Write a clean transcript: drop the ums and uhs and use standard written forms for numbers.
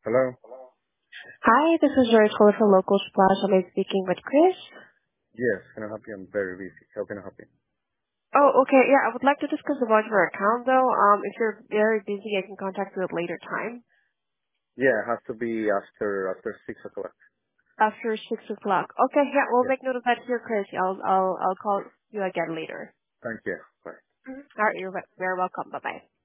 Hello? Hi, this is George calling from Local Splash. Am I speaking with Chris? Yes, can I help you? I'm very busy. How can I help you? Oh, okay. Yeah, I would like to discuss about your account though. If you're very busy, I can contact you at later time. Yeah, it has to be after 6 o'clock. After 6 o'clock. Okay, yeah, we'll Yeah. make note of that here, Chris. I'll call you again later. Thank you. Bye. All right, you're very welcome. Bye bye.